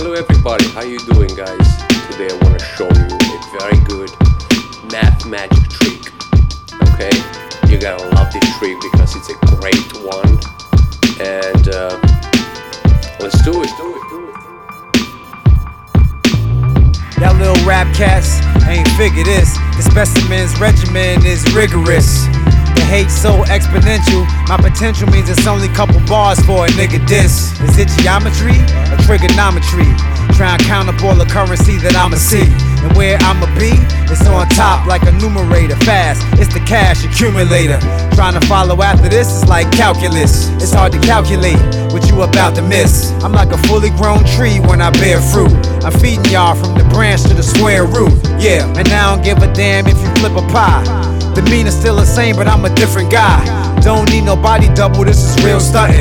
Hello everybody, how you doing guys? Today I want to show you a very good math magic trick. Okay, you're gonna love this trick because it's a great one. And let's do it. Y'all little rap cats ain't figure this. The specimen's regimen is rigorous. The hate so exponential. My potential means it's only couple bars for a nigga diss. Is it geometry or trigonometry? Try and count up all the currency that I'ma see. And where I'ma be, it's on top like a numerator. Fast, it's the cash accumulator. Trying to follow after this is like calculus. It's hard to calculate what you about to miss. I'm like a fully grown tree when I bear fruit. I'm feeding y'all from the branch to the square root. Yeah, and I don't give a damn if you flip a pie. The mean is still the same, but I'm a different guy. Don't need no body double, this is real stuntin'.